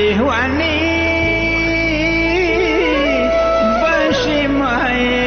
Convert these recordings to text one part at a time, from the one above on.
لیوانی باشی مایه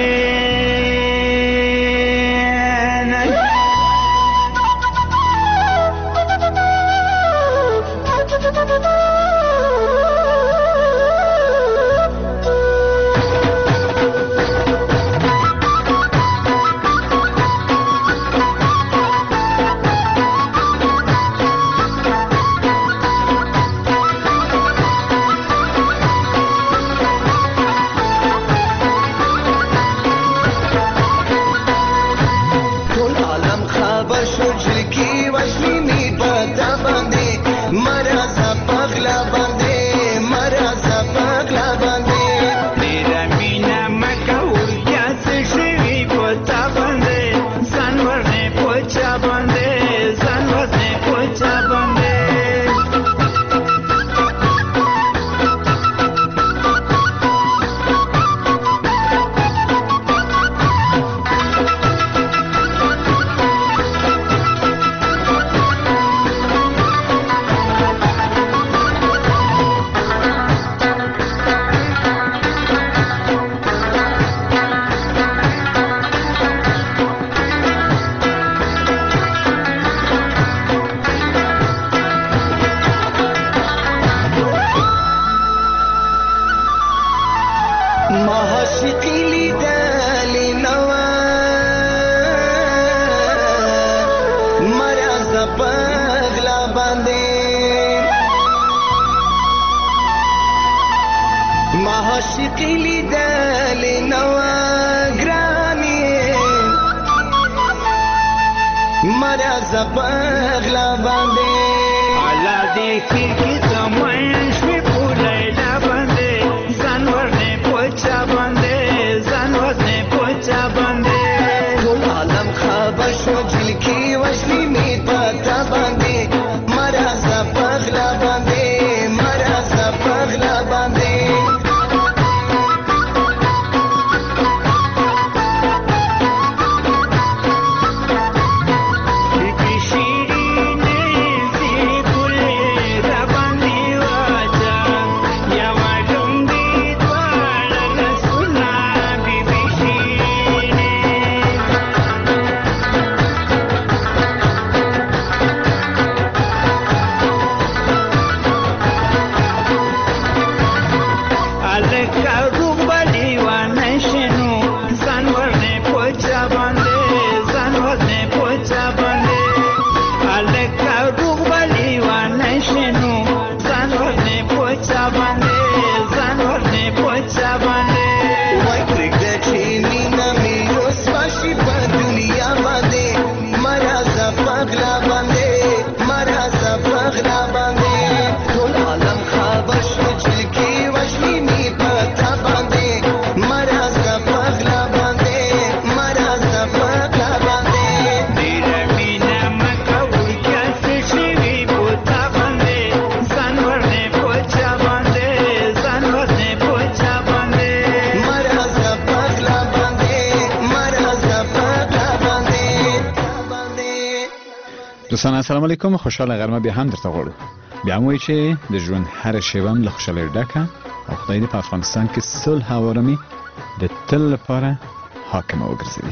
دوستان السلام علیکم، خوشحال غرمه بیا هم درته غواړو. بیا موي چې د ژوند هر شیبه له خوشحالۍ ډکه او خدای دې په افغانستان کې صلح او آرامي د تل لپاره حاکمه وګرځوي.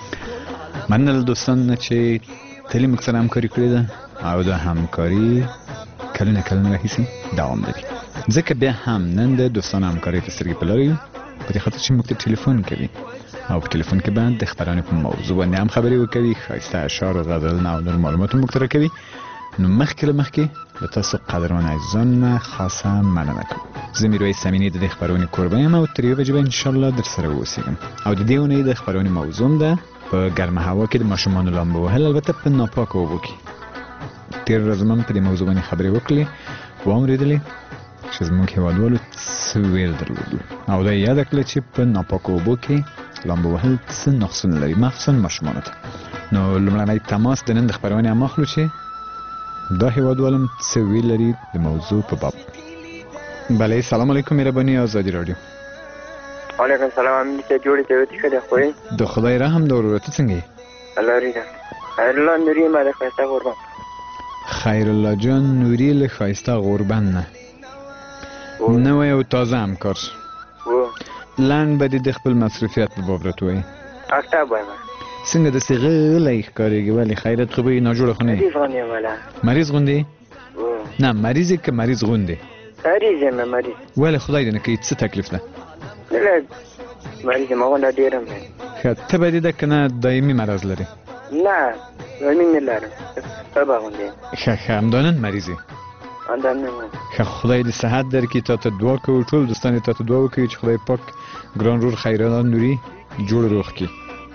مننه دوستان چې تل موږ سره همکاري کړې ده او د همکاري کلونه راهیسې دوام لري. ځکه بیا هم نن د دوستانو همکاري په سترګې په لرو په دې خاطر چې موږ ته ټلیفون کوي او په ټلیفون کې باندې د خبرانې په موضوع باندې هم خبرې وکوي، ښایسته اشعار او غزلونه او نور معلومات موږ ته راکوي. نو مخکې له تاسو قدرمن عزیزان خاصه مننه کوم. زه میرویس امینی د دې خبرونې کوربه یم او تر یوې بجې به انشاءالله در سره اوسېږم. او د دې اونۍ د خبرونې موضوع ده په ګرمه هوا کې د ماشومانو لامبو وهل، البته په ناپاکو اوبو کې. تېره ورځ هم په دې موضوع باندې خبرې وکړلې، واورېدلې چې زموږ هېوادوالو څه ویل درلودل او دا یې یاده کړله چې په ناپاکو اوبو کې لامبو وهل څه نقصونه لري، مخصوصا ماشومانو ته. نو لومړنی تماس د نن د خبرونې هم اخلو چې دا هېوادوالم څه ویل لري د موضوع په باب. بله، سلام علیکم، مهرباني آزادي رادیو. وعلیکم سلام، امنی ته جوړې ته وتی خدای خوې. د خدای رحم د ورته څنګه یې؟ الله ریدا. خیر الله نوري مال خیسته غوربان. خیر الله جان نوري له خیسته غوربان نه. نوی او تازه همکار و لنډ به دې د خپل مصروفیت په باب راته ووایي اکتاب وایم څنګه داسې غلی ښکارېږي ولې خیرت خو به یې ناجوړه خو نه یې مریض غوندې یم والا مریض غوندې و نه مریض یې که مریض غوندې مریض یم مریض ولې خدای دې نه کوي څه تکلیف ده لږ مریض یم غونډه ډېر یم ښه تبه دې ده که نه دایمي مرض لري نه زمین نه لرم تبه غوندې یم ښه ښه همدانن مریض یې همدا نه یم ښه خدای دې صحت درکړي تا ته دعا کوو ټول دوستان یې تا ته دعا وکوي چې خدای پاک ګران رور خیرالله نوري جوړ روغ کړي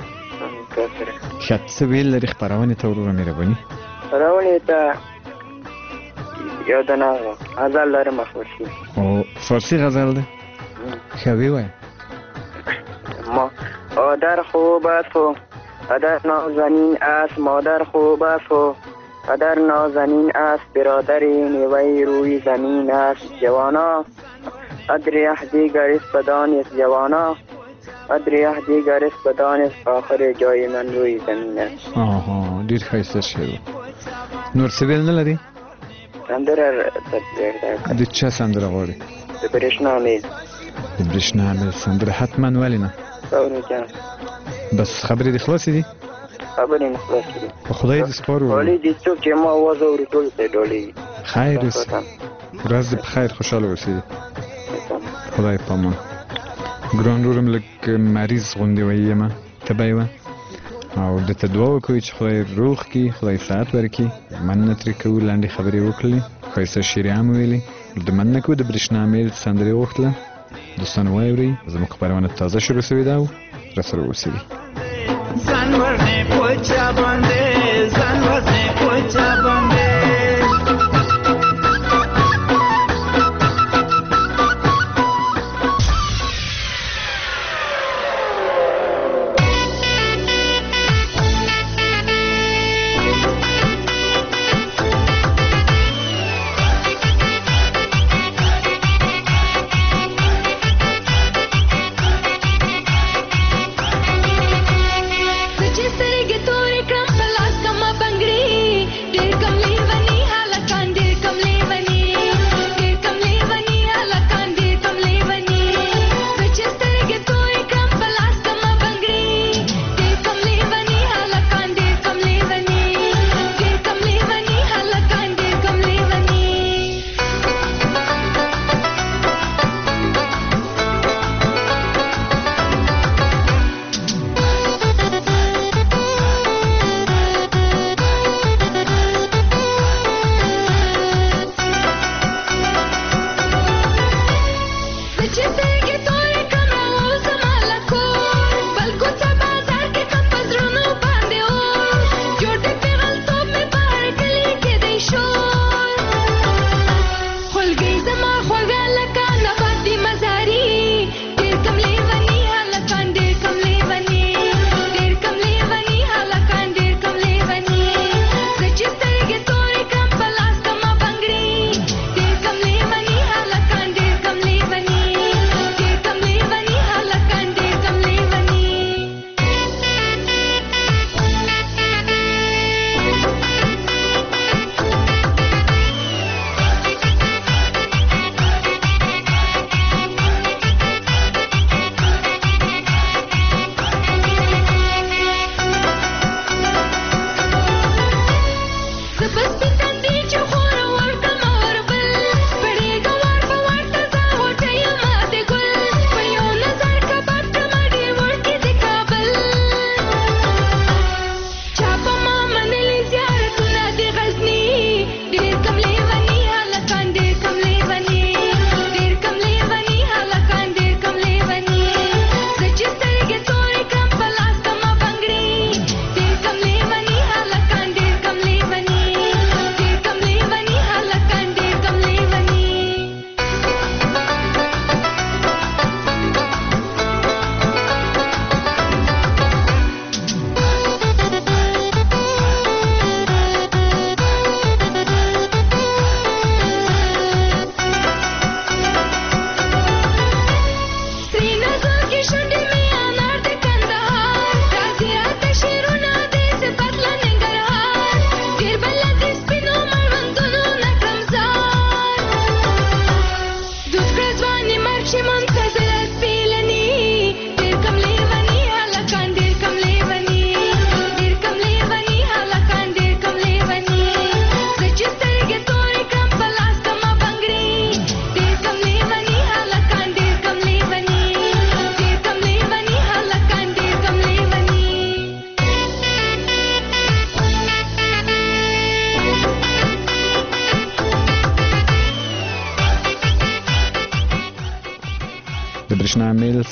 ښه څه ویل لري خپرونې ته وروره مهرباني خپرونې ته یو دانه غزل لرم فارسي او فارسی غزل ده ښه ویوایه مادر خوب است و پدر نازنین است مادر خوب است و پدر نازنین است برادر نیوی روی زمین است جوانا ادری دیگر است بدانست جوانا ادری دیگر است بدانست آخر جای من روی زمین است آها ډېر ښایسته شعر نور څه ویل نه لري سندره تدبیر ده د چا سندره غواړي د برېښنا میل د برېښنا میل سندره حتما ولې نه سورو جان بس خبرې دې خلاصې دي خبرې مې خلاصې دي په خدای دې سپارو ډولۍ دي څوک چې ما آواز اوري ټولو ته ډولۍ خیر اوسې ورځ دې په خیر خوشحاله اوسې خدای په امان ګران رورم لږ مریض غوندې ویمه تبه یې وه او د ته دعا وکوئ چې خدای روغ کړي خدای صحت ورکړي مننه ترې کوو لنډې خبرې وکړلې ښایسته شعرې هم وویلې د مننه کوو د برېښنا میل سندرې وغوښتله دوستانو واورئ زموږ خپرونه تازه شروع سوې ده او راسره اوسئ ځان ورنه پوچا باندې ځان ورنه پوچا باندې ډېر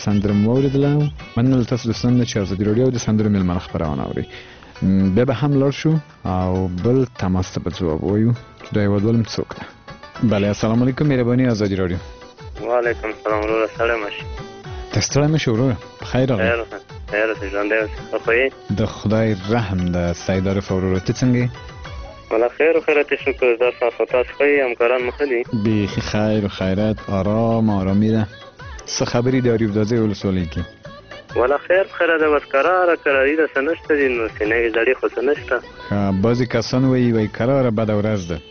سندره مو اوریدله. مننه له تاسو دوستانو چې ازادي راډیو د سندرو میلمنه خبرونه اوري. بیا به هم لاړ شو او بل تماس ته به ځواب وایو چې دا هېوادوال څوک ده. بله السلام علیکم مهرباني ازادي راډیو. وعلیکم السلام وروره ستړی مه شې. ته ستړی مه شې وروره په خیر راغلی. خیر اوسې ژوندی اوسې ښه خو یې؟ د خدای رحم ده سعید عارف وروره ته څنګه یې؟ والله خیر و خیرت شکر دا تاسو ښه یې همکاران مو ښه دي؟ بیخي خیر و خیرت آرامی ده. څه خبرې د اریوب دازۍ ولسوالۍ کې؟ والله خیر خیره ده بس کراري ده څه نشته دي نو سینه‌وي زړې خو څه نشته. بعضې کسان وایي کراره بده ورځ ده.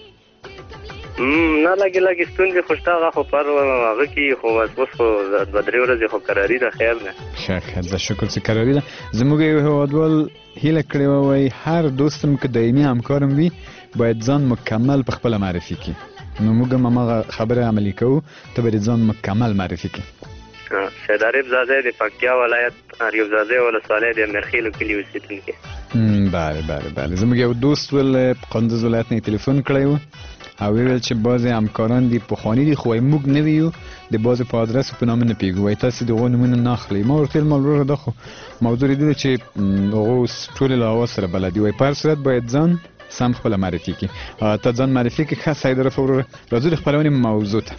نه لږې ستونزې خو شته هغه خو پر هغه کې خو اوس خو دوه درې ورځې خو کراري ده خیر ده. ښه زه شکر چې کراري ده. زموږ یو هېوادوال هیله کړې وه وایي هر دوستم که دایمي همکارم وي باید ځان مکمل په خپله معرفي کړي. نو موږ هم هماغه خبره عملي کوو ته به دې ځان مکمل معرفي کړي. سید عارف زاده د پکتیا ولایت اریوب زاده ولسوالۍ د مرخیلو کلي اوسېدونکی. بله زموږ یو دوست ول په قندوز ولایت نه تلیفون کړی و او ویل چې بعضې همکاران دي پخواني دي خو وایي موږ نوي یو د بعضې په ادرس په نامه نه پوهېږو وایي تاسې د هغو نومونه نه اخلئ. ما ورته ویل وروره دا خو موضوع دې ده چې هغو اوس ټولې له هوا سره بلد دي. وایي په هر صورت باید ځان سم خپله معرفي کړي. ته ځان معرفي کړي. ښه سعید عارف وروره راځو د خپرونې موضوع ته.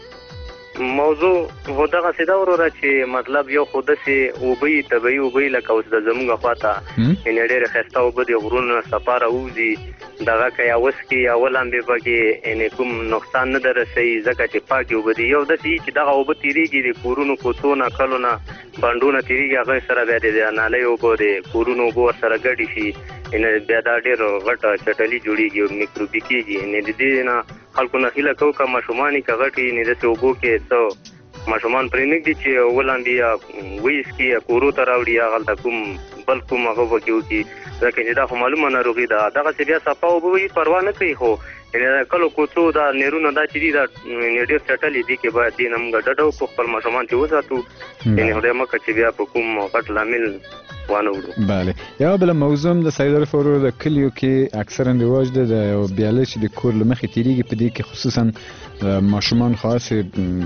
موضوع خو دغسې ده وروره چې مطلب یو خو داسې اوبه طبیعي اوبه لکه اوس د زموږ خواته یعنې ډېرې ښایسته اوبه د غرونو څپه راوځي دغه که یا وڅکي یا ولامبې پکې یعنې کوم نقصان نه ده رسوي ځکه چې پاکې اوبه دي. یو داسې وي چې دغه اوبه تېرېږي د کورونو کوڅو نه کلو نه بنډونه تېرېږي هغوی سره بیا د نالۍ اوبه د کورونو اوبه ورسره ګډې شي یعنې بیا دا ډېر غټه چټلي جوړېږي او میکروبي کېږي. یعنې د دې نه خلکو نه هیله کوو که ماشومان یې که غټ یې یعنې داسې اوبو کې څه ماشومان پرې نږدي چې ولامبي یا ویسکي یا کورو ته راوړي یا هلته کوم بل کوم هغه پکې وکړي ځکه چې دا خو معلومه ناروغي ده. دغسې بیا صفا اوبه وي پروا نه کوي خو یعنې کلو کوڅو دا نیرونه دا چې دي دا ډېر چټلې دي کې باید دې نه موږ ډډه وکړو خپل ماشومان چې وساتو یعنې خدای مکړه چې بیا په کوم غټ لامل وانه وړو. بله یوه بله موضوع هم د سعید عارف وروره د کلیو کې اکثرا رواج ده د یو بیاله چې د کور له مخې تېرېږي په دې کې خصوصا ماشومان خاصې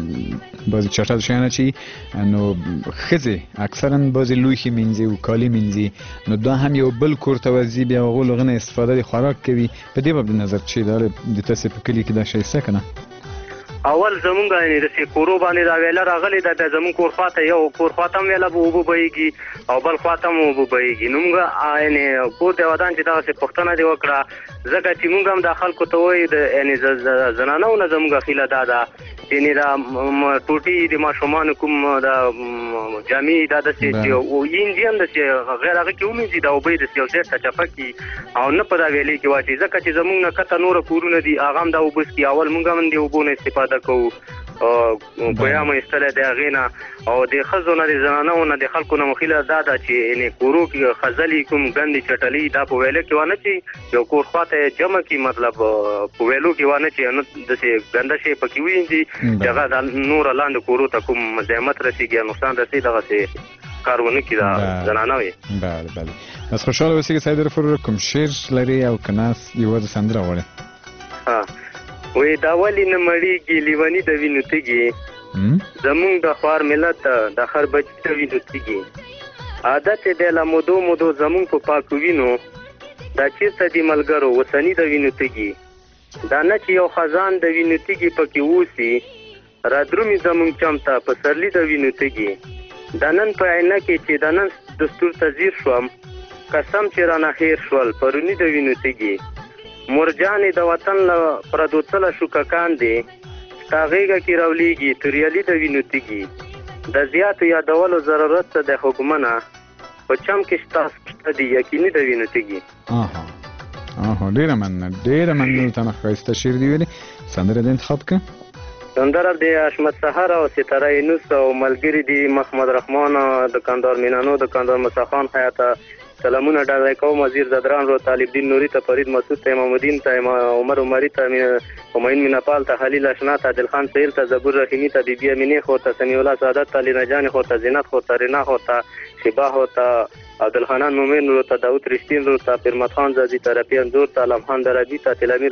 بعضې چټل شیانه چې نو ښځې اکثرا بعضې لوښي مینځي او کالي مینځي نو دا هم یو بل کور ته ورځي بیا هغو له هغه نه استفاده د خوراک کوي. په دې باب د نظر چې دا د تاسې په کلي کې دا شی شته که نه؟ اول زمونږ یعنې داسې کورو باندې دا ویله راغلې ده بیا زمونږ کور خواته یو کور خواته هم ویله به اوبه بهیږي او بل خواته هم اوبه بهیږي. نو موږ یعنې کور د ودان چې دغسې پوښتنه دې وکړه ځکه چې موږ هم دا خلکو ته وایي د یعنې زنانو نه زموږ هیله دا ده یعنې دا ټوټې د ماشومانو کوم دا جامې دا داسې چې ینځي هم داسې غیر هغه کې ومینځي دا اوبه یې داسې یو ځای ته چپه کړي او نه په دا ویلې کې واچوي ځکه چې زموږ نه کته نوره کورونه دي هغه هم دا اوبه څکي. اول موږ هم د اوبو نه استفاده کوو ګویا مو ایستلی د هغې نه او د ښځو نه د زنانو نه د خلکو نه مو هیله دا ده چې یعنې کورو کې خځلې کوم ګندې چټلي دا په ویله کې وانه چې یو کور خواته جمع کړي مطلب په ویلو کې وانه چې نه داسې ګنده شی پکې وینځي چې هغه د نوره لاندې کورو ته کوم مزاحمت رسېږي یا نقصان رسېږي دغسې کار ونه کړي دا زنانه وي. بله بس خوشحاله اوسېږئ سعید عارف وروره. کوم شعر لري او که نه یوازې سندره غواړئ؟ وی دا ولې نه مړېږي لیوني د وینو تږي زمونږ د خوار ملت د خر بچي د وینو تږي عادت یې دی له مودو زمونږ په پاکو وینو دا چېرته دي ملګرو وسني د وینو تږي دا نه چې یو خزان د وینو تږي پکې اوسي رادرومي زمونږ چمته په سرلي د وینو تږي دا نن په عینه کې چې د نن دستور ته ځیر شوم قسم چې رانه هېر شول پروني د وینو تږي مرجانې د وطن له پردو څله شوککان دي ستا غېږه کې راولیږي توریالي د وینو تږي د زیاتو یادولو ضرورت ته د حکمنه په چم کې شته دي یقیني د وینو تږي. ډېره مننه ته نه ښایسته شعر دي ویلې. سندره دې انتخاب کړه؟ سندره د حشمت سحر او ستاره یونس او ملګري دي محمد رحمان دکاندار مینانو دکاندار مساخان حیاته سلامونه ډاډای کوم وزیر زدران رو طالب دین نوری ته فرید مسعود ته امام الدین ته عمر عمری ته همایون میناپال ته خلیل اشنا ته عادل خان سهیل ته زبور رحیمی ته بیبي امینه خو ته سمیع الله سعادت ته لینا جان خو ته زینت خو ته رینا خو ته شبا خو ته عبدالحنان مومن رو ته داود رشتین رو ته فرمت خان زادی ته رفیع انزور ته علم خان دربی ته تلامیر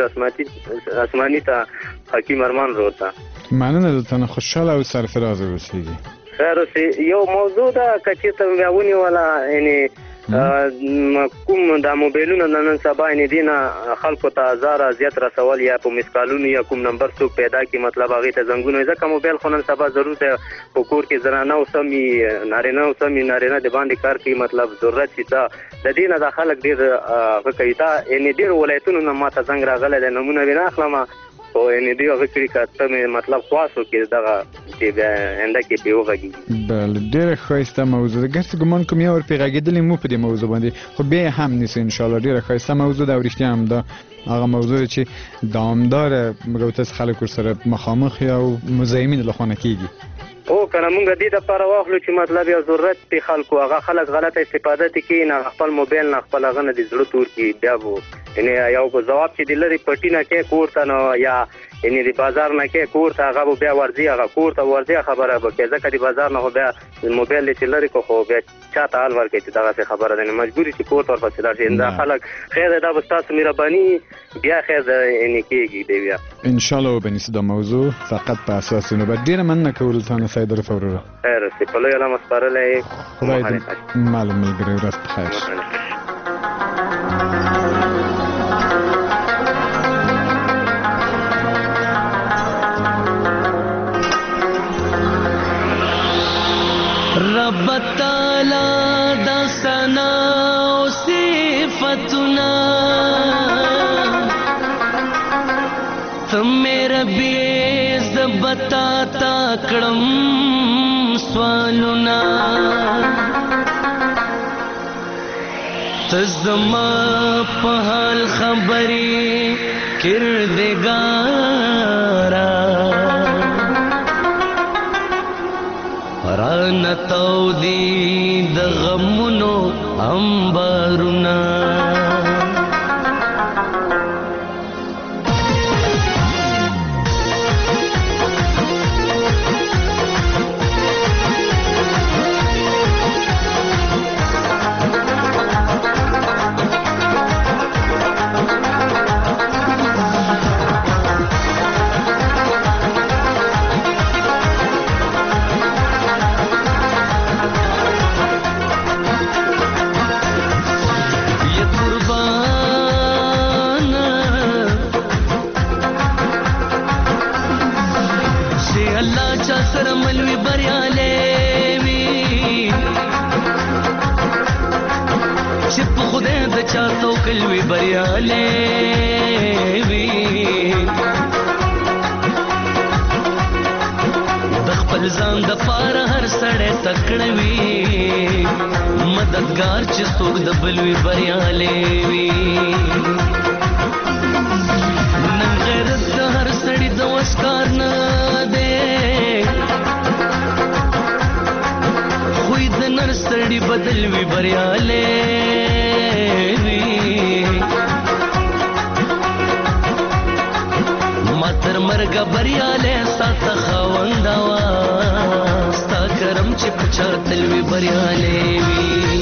اسمانی ته حکیم ارمان رو ته. مننه دلته خوشحاله او سرفراز اوسېږي. خیر اوسې یو موضوع ده که چېرته بیا ونیوله یعنې کوم دا موبایلونه نن سبا یعنې دې نه خلکو ته ازار اذیت رسول یا په مسکالونو یا کوم نمبر څوک پیدا کړي مطلب هغې ته زنګونه ځکه موبایل خو نن سبا ضرورت دی په کور کې زنانه اوسم نارینه اوسم نارینه د باندې کار کوي مطلب ضرورت شي ته د دې نه دا خلک ډېر هغه کوي تا یعنې ډېرو ولایتونو نه ما ته زنګ راغلی دی نمونه مې نه اخلم خو یعنې دوی هغه کړي که ته مې مطلب خواست وکړې دغه چې بیا آینده کې پرې وغږېږي بله ډېره ښایسته موضوع ده ګرڅه ګمان کوم یو ورپرې غږېدلې مو په دې موضوع باندې خو بیا یې هم نیسو انشاءالله ډېره ښایسته موضوع ده او رښتیا هم دا هغه موضوع ده چې دوامداره موږ تاسو خلک ورسره مخامخ یا مزاحمین له خوا نه کېږي او کنه مونږ دې دپاره واخلو چې مطلب یو ضرورت دی خلکو هغه خلک غلطه استفاده ترې کوي نه خپل موبایل نه خپل هغه نه د زړه تور کړي بیا به یعنې یو ځواب چې د لرې پټي نه کوې کور ته نو یا یعنې د بازار نه کوې کور ته هغه به بیا ورځي هغه کور ته ورځي خبره به کوې ځکه د بازار نه خو بیا موبایل دې چې لرې کړو خو بیا چا ته حال ورکوي چې دغسې خبره ده نو مجبوري چې کور ته ورپسې لاړ شي دا خلک خیر دی دا به ستاسو مهرباني بیا خیر دی یعنې کېږي دی بیا انشاءالله وبنیسو دا موضوع فقط په اساس نوبت ډېره مننه کولو تانه سید رفع وروره خیر اوسې په لوی علامه سپارلی خدای دې معلوم ملګری ورځ په خیر رب تعالی دا ثنا او صفتنا تم ربی زبتا تا کړم سوالنا تزما په حال خبرې کردگارا رانتاو دی د غمونو انبارنا کلوی بریالے وی د خپل ځان د پاره هر سړی تکړه وي مددگار چې څوک د بل وي بریالے وي نن غیرت د هر سړي د وس کار نه دی خوی د نر سړي بدل وي بریالے ماتر مرګ بریاله سات خواندا وا ستا کرم چې پچا تلوي بریاله وی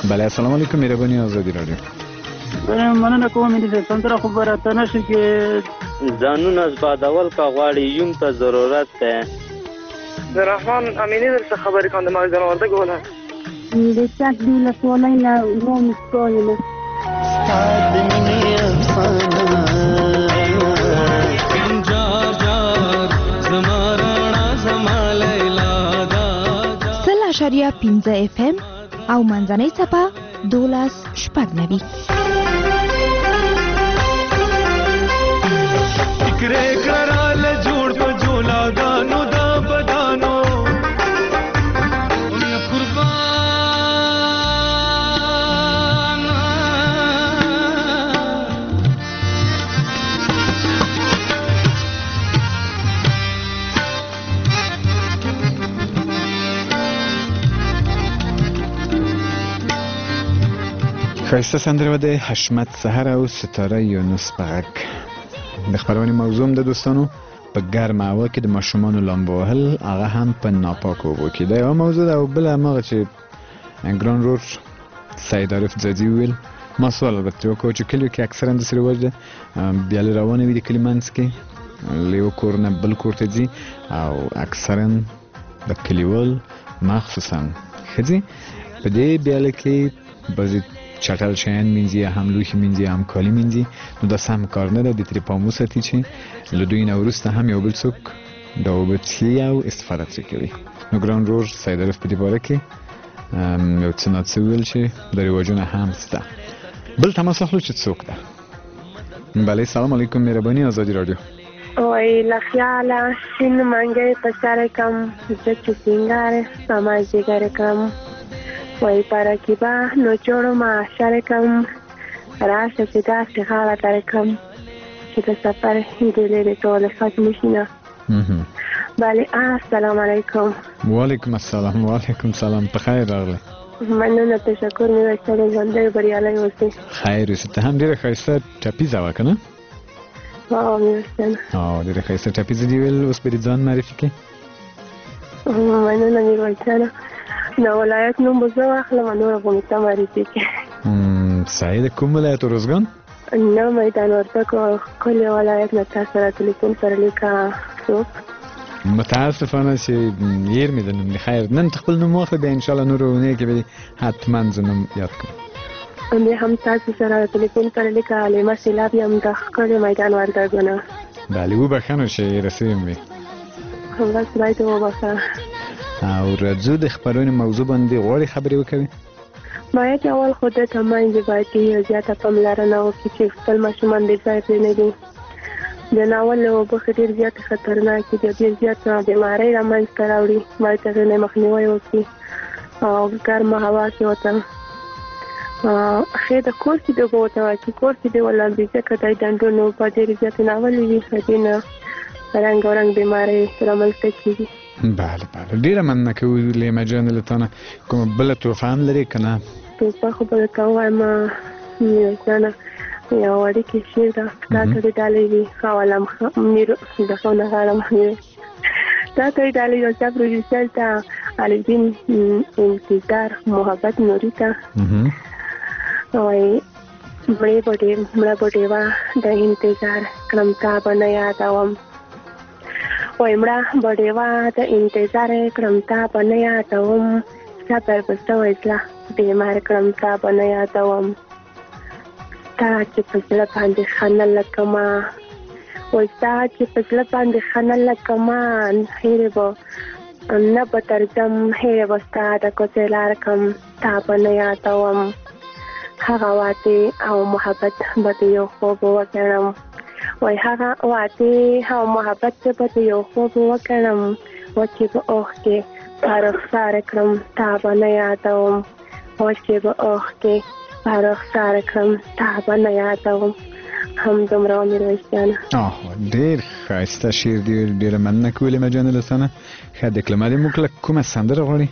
بله السلام علیکم مهربانی آزادی رادیو. مننه کوم دې سندره خبره ته نشي کې ځانون از بعد اول کا غواړي یم ته ضرورت ده. رحمان امینی در څه خبرې کوم د ما ځنورده ګوله د چاک دی له سولای لا نو مسکوینه آدمی افسانه جار جار زمارنا زما لیلا دا 0.5 FM او منځنۍ څپه 12.9 فکرې کړل جوړ په جولا دانو دا بدانو قربان ښایسته سندره د حشمت سحر او ستاره یونس په غږ. د خپرونې موضوع د دوستانو په ګرمه هوا کې د ماشومانو لامبو وهل، هغه هم په ناپاکو اوبو کې. دا یوه موضوع ده او بله هماغه چې ګران رور سید عارف ځاځي وویل. ما سوال البته وکړو چې کلیو کې اکثرا داسې رواج ده بیالې روانې وي د کلي منځ کې، له یو کور نه بل کور ته ځي او اکثرا د کلیوال مخصوصا ښځې په دې بیاله کې بعضې چټل شیان مینځي، هم لوښي مینځي، هم کالي مینځي. نو دا سم کار نه ده، دې ترې پام وساتي چې له دوی نه وروسته هم یو بل څوک دا اوبه څښي او استفاده ترې کوي. نو ګران رور سید عارف په دې باره کې یو څه ناڅه وویل چې د رواجونه هم شته. بل تماس اخلو چې څوک ده. بله سلام علیکم مهرباني آزادی رادیو. وای له خیاله شین منګی په سر کم زه چې سینګار سما جګر کړم وای پرکیبا نو جوړو ما شرکم راشه چې داسې حاله تر کړم چې د سفر هیلې ټول ختم شي نه. بله السلام علیکم. وعلیکم السلام. وعلیکم سلام. په خیر راغلی. مننه تشکر مې وکړ ژوندی بریالی اوسې. خیر اوسې. ته هم ډېره ښایسته ټپیزه وه که نه؟ مې ډېره ښایسته ټپیزه دې ویل. اوس به دې ځان معرفي کړې. مننه میرویسانه. نو ولایت نوم به زه واخلم نور به مې ته معرفي کړې. صحیح د کوم ولایت ارزګان؟ نه میدان وردګو ښکلی ولایت نه. تا سره تلیفون سره لیکه څوک متاسفانه چې هیر مې د نوم دی. خیر نن ته خپل نوم واخله بیا انشاءالله نورو اونۍ کې به حتما زه نوم یاد کړم. بیا هم تاسو سره تلیفون سره لیکه علیمه سیلاب یم د ښکلي میدان وردګو نه. بله وبخښه نو چې رسوي مې بس باید وبخښه. او راځو د خپرونې موضوع باندې غواړې خبرې وکوي؟ باید اول خو ده ته میندې باید یو زیاته پاملرنه وکړي چې خپل ماشومان بې ځایه پرېنږدي. د ناول له اوبه ښه ډېر زیاتې خطرناکې دي، ډېر زیات بیمارۍ رامنځته راوړي. باید هغې نه مخنیوی وکړي او ګرمه هوا کې ورته ښې د کور کې د اوبه ورته واچي، کور کې دې ولامبي ځکه دا ډنډونه اوبه ډېرې زیاتې ناولې وي، هغې نه رنګ بیمارۍ رامنځته کېږي. بله بله ډېره مننه کوو لیمه جانې له تا نه. کومه بله تحفه هم لرې که نه؟ تحفه خو به درته ووایم میرویسانه یو وړوکی شعر ده. تا ته دې ډالۍ وي خولم د ښو نه غاړم تا ته دې ډالۍ یو صاحب پروډیوسر ته علي انتظار محبت نوري ته وایي مړه بډېوه د انتظار کړم تا به نه یادوم. وای مړه بډېوه د انتظار کړم تا به نه یادوم. صبر به سوی زړه بیمار کړم تا به نه یادوم. ستا چې په زړه باندې ښه نه لکه ما وای ستا چې په زړه باندې ښه نه لکه ما هیرې به نه به درځم هیرې به ستا د کوڅې لار کړم تا به نه یادوم. هغه واده او محبت به د یو خوب وګڼم. وای هغه واده او محبت به د یو خوب وګڼم. وچې به اوښکې په رخسار کړم تا به نه یادوم. وچې به اوښکې په رخسار کړم تا به نه یادوم. همدومره وه میرویس جانه. ډېر ښایسته شعر دی. ډېره مننه کوو لیمه جانې له تا نه. ښه دکلمه دې موږ له کومه سندره غواړې؟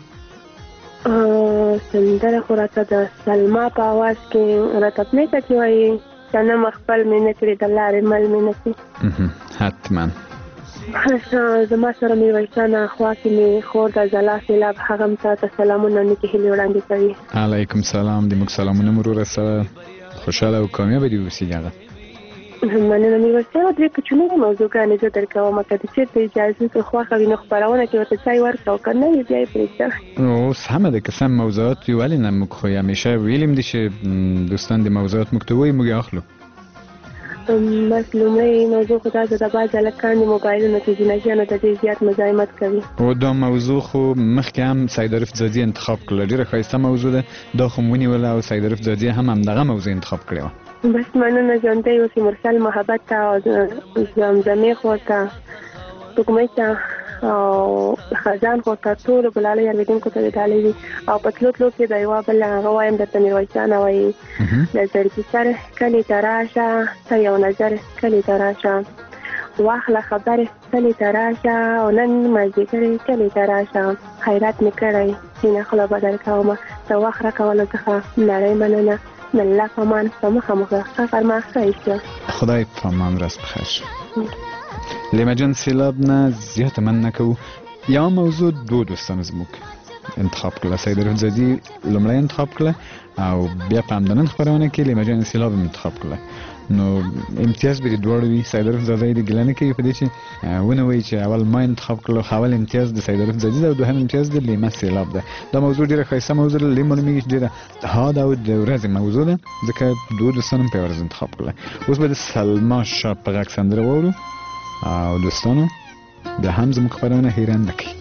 سندره خو راته د سلما په اواز کې راته پرېږده چې وایي صنم خپل مې نه کړي د لارې مل مې نه کړي. حتما زما سره میرویسانه خوا کې مې خور د زلا سیلاب هغه هم ته سلامونه نیکې هیلې وړاندې کوي. علیکم سلام. د موږ سلامونه مرور سره خوشاله او کامیاب دي اوسئ. هغه مننه میرویسانه. درې کوچنۍ موضوعګانې زه درکوم که د چېرته اجازه ته خوښه وي نو خپرونه کې ورته ځای ورکړه او که نه وي بیا یې پرېږده. اوس همه ده که سم موضوعات وي ولې نه موږ خو همیشه ویلیم دي چې دوستان د موضوعات موږ ته وایي موږ یې اخلو. بس لومړی موضوع خو دا ده د بعض هلکان د موبایلونو کې جنګیانو ته ډېر زیات مزاحمت کوي. او دا موضوع خو مخکې هم سید عارف ځاځي انتخاب کړله. ډېره ښایسته موضوع ده. دا خو مو ونیوله او سید عارف ځاځي هم همدغه موضوع انتخاب کړې وه. بس مننه. ژوندی اوسې مرسل محبت ته او زمزمې خور ته سپوږمۍ ته او خزان خور ته ټولو ګلالۍ اورېدونکو ته د ډالۍ وي او په تلو تلو کې د یوه بل هغه وایم درته میرویسانه وایي د زړګي سر کلي ته راشه ته یو نظر کلي ته راشه واخله خبرې کلي ته راشه او نن مازدیګر کلي ته راشه خیرات مې کړی سینه خوله به درکومه د وخت راکولو څخه نړۍ مننه. من الله پامان په مخه مخه غرمه ښایسته. خدای پامان راست بخیر شه. لیما جان سیلاب نه زیاته من نکو. یا موضوع دو دوستان زموږ انتخاب کړله. سید عارف ځاځي لومړی انتخاب کړله او بیا په همدنن خپرونه کې لیما جان سیلاب انتخاب کړله. نو امتیاز به د دواړو وي. سید عارف ځاځي د ګیله نه کوي په دې چې ونه وایي چې اول ما انتخاب کړله. اول امتیاز د سید عارف ځاځي ده او دوهم امتیاز د لیما سیلاب ده. دا موضوع ډېره ښایسته موضوع ده. لیما نومېږي چې ډېره حاد او د ورځې موضوع ده ځکه دوه دوستان هم په یوه ورځ انتخاب کړله. اوس به د سلما شاه په غږ سندره واورو او دوستانو بیا هم زموږ خپرونه حیران نه کوي.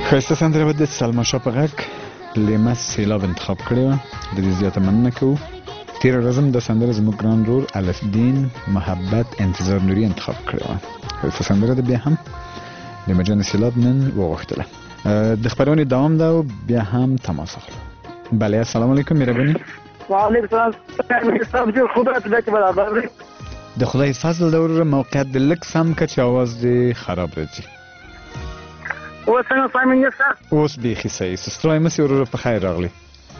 ښایسته سندره به د سلما شاه په غږ لیمه سیلاب انتخاب کړې وه. د دې زیاته مننه کوو. تېره ورځ هم د سندره زموږ ګران ورور الفدین محبت انتظار نوري انتخاب کړې وه. ښایسته سندره ده. بیا هم لیمه جان سیلاب نن وغوښتله. د خپرونې دوام ده او بیا هم تماس اخلو. بله السلام علیکم مهرباني. وعلیکم السلام. خوبه طبیعت برابر دی. د خدای فضل دور موقعیت د لږ سم که چې اواز دې خراب راځي. اوس څنګه سامین یسته؟ اوس بیخي صحیح. ستړی مه سې وروره، په خیر راغلی.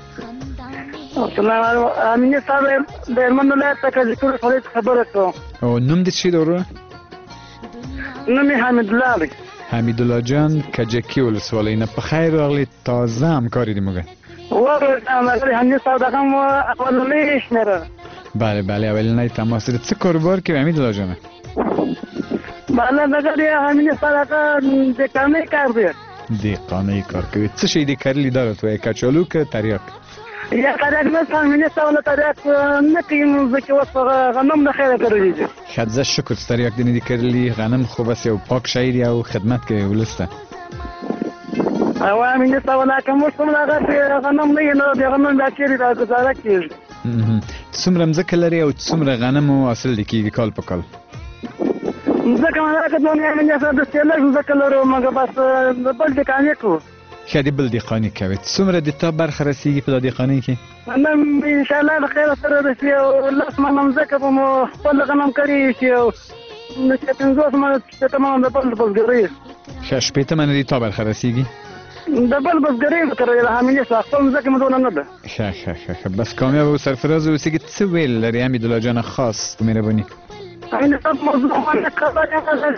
سلام علیکم. امین صاحب د هلمند ولایت څخه د ټولو خبرې خبره کوم. او نوم دې څه دی وروره؟ نوم یې حمیدالله دی. حمیدالله جان کجکي ولسوالۍ نه. په خیر راغلی. تازه همکاري دې موږ. مګر حمید صاحب دغه مو اولنۍ شمېره. بله بله اولنۍ تماس. څه کاروبار کوي حمیدالله جانه؟ بله دغه دی حمید صاحب د کارنۍ کار دی. دهقانۍ کار کوي. څه شی دې کرلي دا راته وایه؟ کچالو که تریاک؟ یا تریاک نه حمید صاحب له تریاک نه کوي نو ځکه اوس غنم نه خیره کرلی دي. ښه زه شکر چې تریاک دې نه دي کرلي. غنم خو بس یو پاک شی دی او خدمت کوي ولس ته. او امین صاحب لا کوم څومره هغه غنم نه نو د غنم د اچري د گزاره کیږي. څومره مځکه لري او څومره غنم او حاصل دې کیږي کال په کال؟ مځکه مې راکړه نو امین صاحب د سیلک مځکه لرو مګر بس بل د کانې کو. ښه دې بل دهقاني کوي. څومره دې تا برخه رسیږي په دا دهقانۍ کې؟ نن ان شاء الله د خیر سره رسي او لاس منم مځکه به مو خپل غنم کړی شي او نو چې پنځوس منه چې تمام د بل بزګرۍ. ښه شپېته منه دې تا برخه رسیږي؟ د بل بزګرۍ تر حمید صاحب خپل مځکه مې دونه نه ده. ښه بس کامیاب او سرفراز اوسېږي. څه ویل لري حمیدالله جانه خاص په مهرباني؟ امین صاحب موضوع باندې خبرې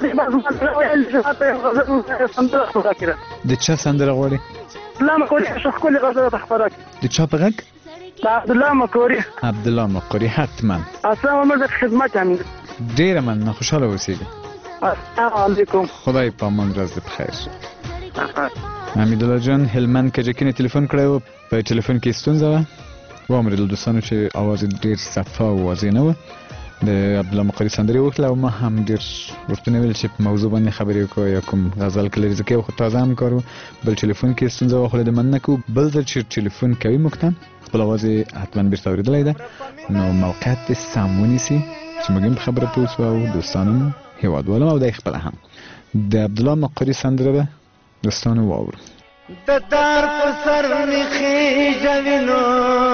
د چا سندره غواړي؟ عبدالله مقوري ښکلې غزل ته خپره کړي. د چا په غږ؟ د عبدالله مقوري. عبدالله مقوري حتما. السلام علیکم. خدمت امین. ډېره مننه. خوشحاله اوسېږي. السلام علیکم. خدای په امان ورځ دې په خیر. حمیدالله جان هلمند کجکي نه تلیفون کړی و. په تلیفون کې ستونزه وه. واورېدل دوستانو چې اواز یې ډېر صفا او واضح نه وه. د عبدالله مقوري سندرې وکړله او ما هم ډېر ورته ویل چې په موضوع باندې خبرې وکړو یا کوم غزل کې لري ځکه یو خو تازه همکار و. بل تلیفون کې ستونزه وه خو له دې مننه کوو. بل ځل چې تلیفون کوي موږ ته خپل اواز یې حتما بېرته اورېدلی ده نو موقعیت دې سم ونیسي چې موږ هم په خبره پوه سو او دوستان هم هېوادوال هم او دی خپله هم. د عبدالله مقوري سندره ده دوستانو واورو. د دار په سر مې خېژوینو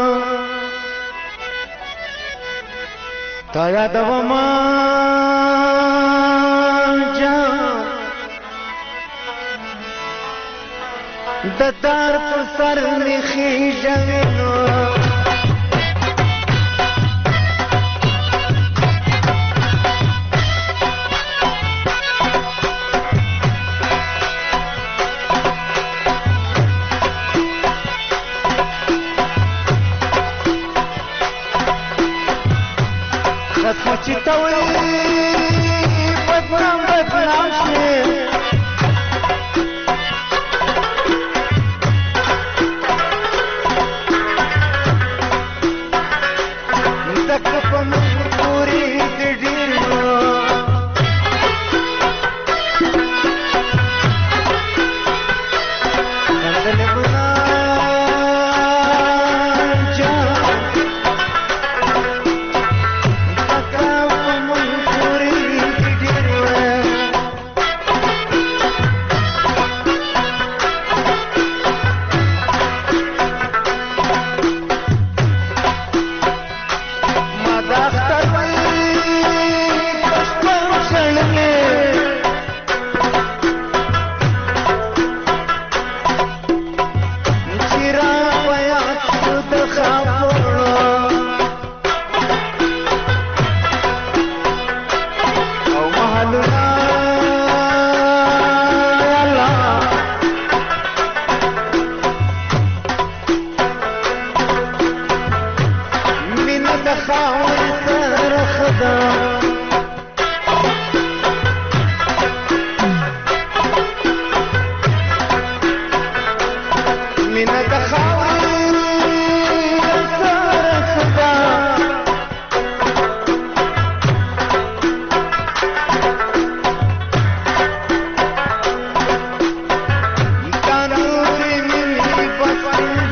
تا یادوما جان د دار په سر مې خېژوینو چې تا وایي بدنام شي ځکه په مجبوري دې ډېر سندلې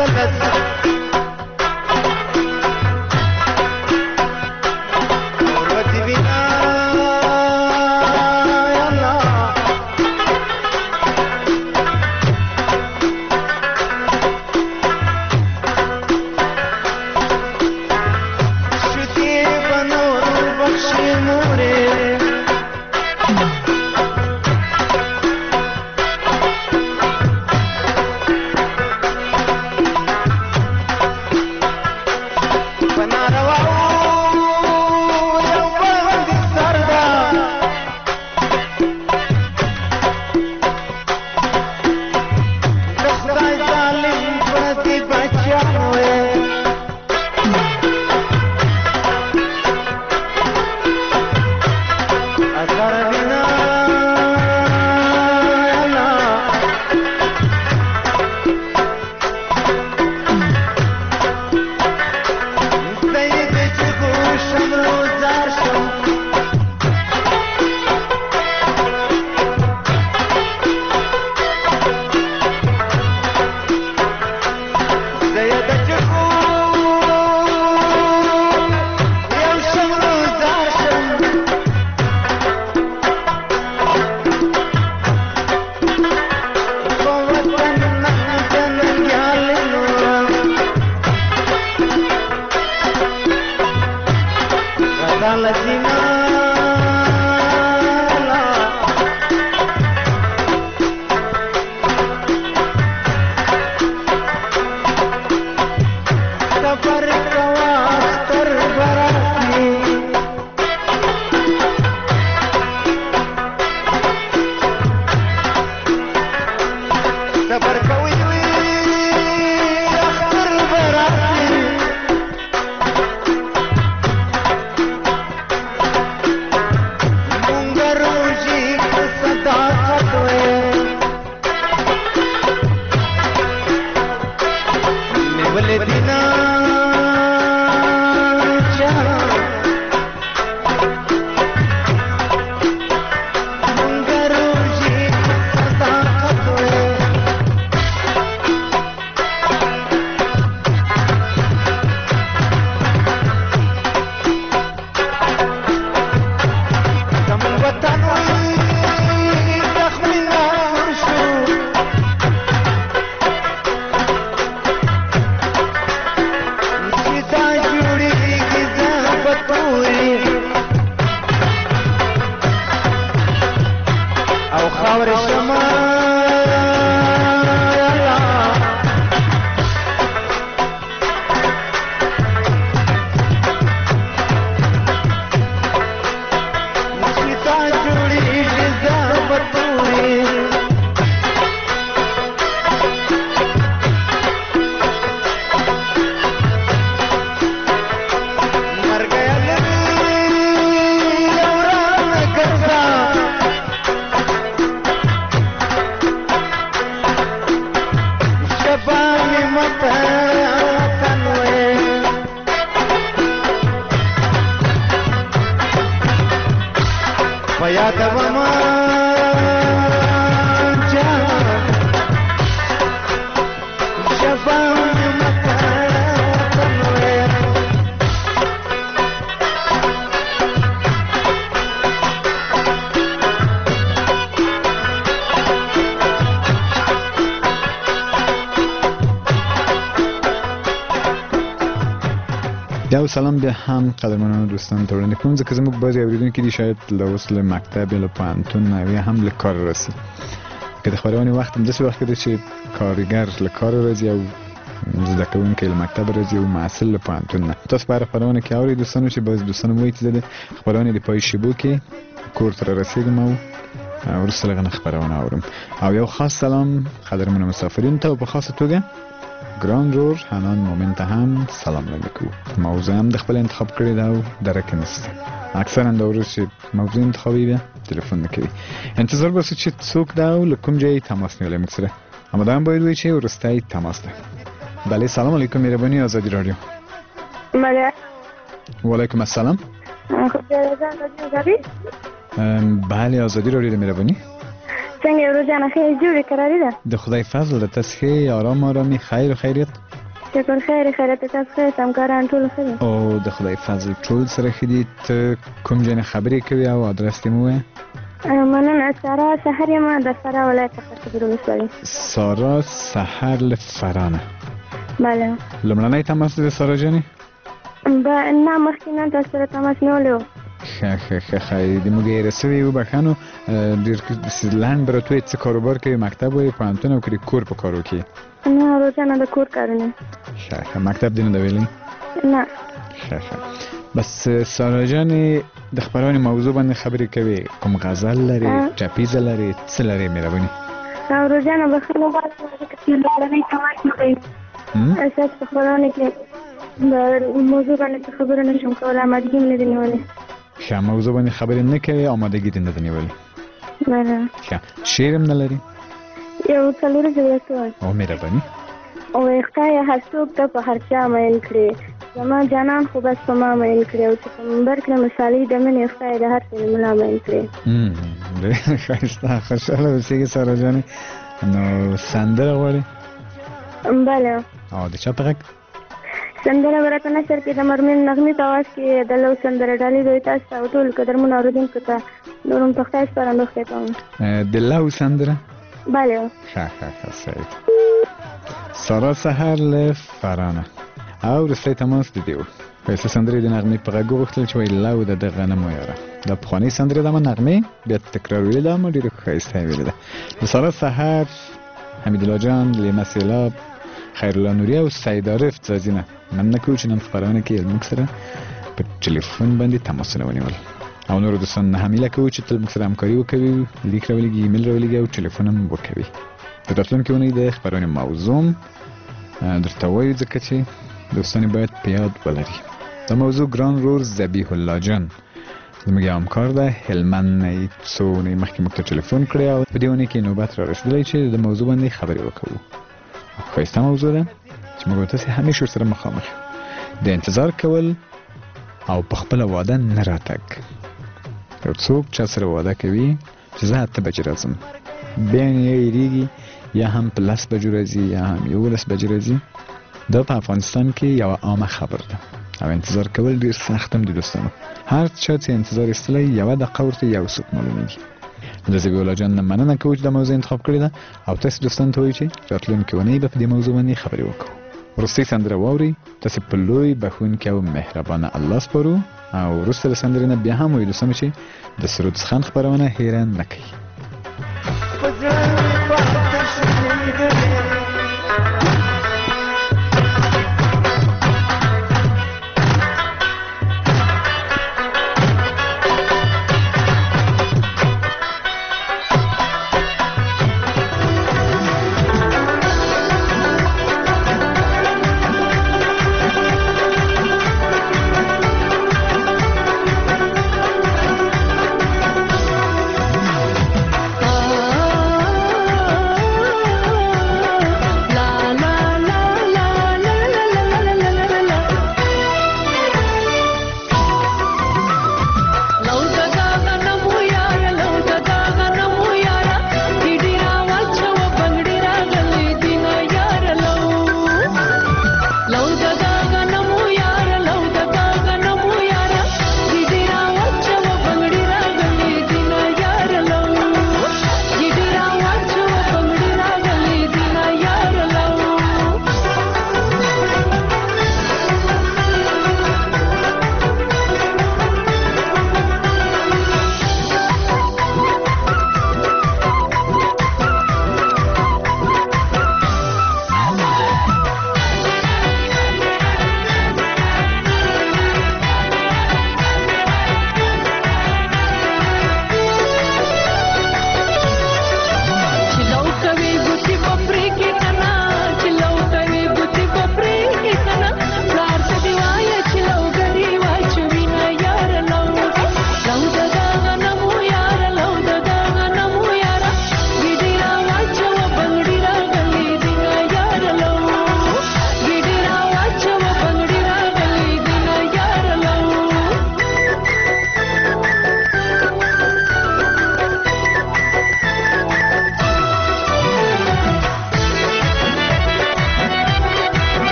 یو سلام به هم قدرمنان دوستان ته وړاندې کوم ځکه زموږ بعضې اورېدونکي دي شاید له اوس له مکتب یا له پوهنتون یا هم له کار رسي که د خپرونې وخت هم داسې وخت کې دی چې کارګر له کار راځي او زده کوونکی له مکتب راځي او محصل له پوهنتون نه. تاسو په هره خپرونه کې اورئ دوستانو چې بعضې دوستان وایي چې زه د خپرونې د پای شیبو کې کور ته رارسېږم او وروسته له هغه نه خپرونه اورم. او یو خاص سلام قدرمنو مسافرینو ته او په خاصه توګه ګران جور حنان مومن ته هم سلام لرو. موضوع هم د خپل انتخاب کړی دا او درک نشته. اکثرا د ورځې موضوع انتخابي بیا تلیفون نکوي. انتظار باسو چې څوک دا او کوم ځای تماس نیولای موږ سره. اما دا هم باید وایي چې وروستی تماس ده. بله سلام علیکم مهربانی آزادی رادیو. بله. وعلیکم السلام. بله آزادی رادیو مهربانی. څنګه یې روزانه ښه جوړې قراري ده؟ د خدای فضل د تاسو ښې آرام آرامي خیر و خیریت شکر خیر خیریت تاسو ښه همکاران ټول ښه دي؟ او د خدای فضل ټول سره ښه دي. ته کوم ځای نه خبرې کوې او ادرس دې مو ووایه؟ مننه. سارا سحر یم د فراه ولایت څخه صبر ولسوالي. سارا سحر له فرانه. بله. لومړنی تماس دی د سارا جانې؟ نه مخکې نه تاسو سره تماس نیولی و. ښه د موږ یې رسوي وبښه. ډېر لنډ به راته وایي څه کاروبار کوي؟ مکتب وایي، پوهنتون او که د کور په کارو کې؟ نه روزانه د کور کارونه. ښه مکتب دې نه ده ویلی؟ نه. ښه بس سارا جانې د خپرونې موضوع باندې خبرې کوي. کوم غزل لري، ټپیزه لري، څه لري مهرباني؟ روزانه بخښنه غواړم ځکه چې لومړنی تماس مې کوي. ستاسو په خپرونه کې د موضوع باندې څه خبره نه شم کولی، آمادګي مې نه ده نیولې. ښه موضوع باندې خبرې نه کوي، آمادګي دې نه ده نیولې. نه. ښه شعر هم نه لري؟ یو څلور ورځې وایي. او مهرباني. او خدایه هر څوک ته په هر چا میل کړې، زما جانان خو بس په ما میل کړې، او چې په منبر کړې مثالي د مینې خدای د هر څه ملا میل کړې. ډېر ښایسته، خوشحاله اوسېږي سارا جانې. نو سندره غواړې؟ بله. او د چا په غږ؟ سندره به راته نشر کې د مرمین نغمې په اواز کې د لو سندره ډالۍ دوی تاسو ته او ټول قدرمنو اورېدونکو ته نور هم په خدای سپارندوښتې کوم. د لو سندره؟ بله. ښه صحیح. سارا سحر له فرانه. او وروستی تماس د دې و. ښایسته سندرې د نغمې په غږ وغوښتل چې وایي لو د ده غنمو یاره. دا پخوانۍ سندرې ده، نغمې بیا تکرار ویلې ده، ډېره ښایسته یې ویلې ده. د سارا سحر، حمیدالله جان، لیما سیلاب، خیرالله نوري او سعید عارف ځازینه مننه کوو چې نن خپرونه کې موږ سره په ټلیفون باندې تماسونه ونیول. او نورو دوستانو نه هم هیله کوو چې تل موږ سره همکاري وکوي، لیک راولېږي، ایمیل راولېږي او ټلیفون هم وکوي. د راتلونکې اونۍ د خپرونې موضوع درته وایو ځکه چې دوستان باید په یاد ولري. دا موضوع ګران رور ذبیح الله جان زموږ یو همکار ده، هلمند نه یې څو اونۍ مخکې موږ ته ټلیفون کړی او په دې اونۍ کې نوبت را رسېدلی چې د موضوع باندې خبرې وکړو. ښایسته موضوع ده چې موږ تاسې همیشه ورسره مخامخ یو. د انتظار کول او په خپله واده نه راتګ. یو څوک چا سره واده کوي چې زه 8 بجې راځم، بیا یې هېرېږي، یا هم په 10 بجو راځي یا هم 11 بجې راځي. دا په افغانستان کې یوه عامه خبر ده او انتظار کول ډېر سخت هم دي دوستانو. هر چا چې انتظار ایستلی یوه دقیقه ورته یو څوک معلومېږي. د ذبیح الله جان نه مننه کوو چې دا موضوع انتخاب کړې ده او تاسې دوستانو ته وایو چې راتلونکې اونۍ به په دې موضوع باندې خبرې وکړو. وروستۍ سندره واورئ، تاسې په لوی بښونکي او مهربانه الله سپارو. او وروسته له سندرې نه بیا هم وایو دوستانو چې د سرود څښن خپرونه هیره نه کوي.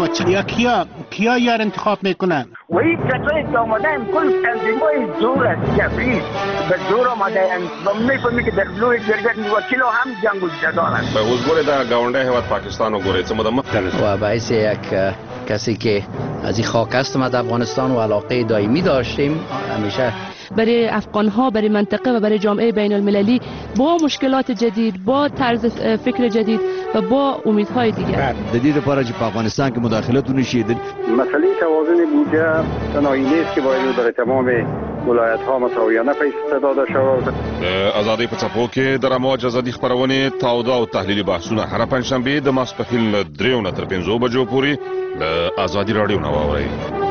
کیا یار انتخاب میکنن؟ وی کسایی که آمدن کل تنظیمای زور است جبری به زور آمدن و میفهمی که در لوی جرگت وکیل هم جنگ و جدال است. اوس ګورې دا ګاونډی هیواد پاکستان وګورئ څه مده مخکې و باعث یک کسی که از این خاک است ما در افغانستان و علاقه دائمی داشتیم همیشه برای افغان‌ها، برای منطقه و برای جامعه بین المللی با مشکلات جدید، با طرز فکر جدید و با امیدهای دیگر. د دې لپاره چې په افغانستان کې مداخلت ونشي مسئله توازن بودجه تنهایی نیست که باید برای تمام ولایت‌ها مساویانه پیسې داده شود. ازادي په څپو کې د رموج ازادي خبرونه تاوده او تحلیلي بحثونه هر پنځشنبه د ماسپښین 3 تر 5 بجو پورې د ازادي رادیو نو واوري.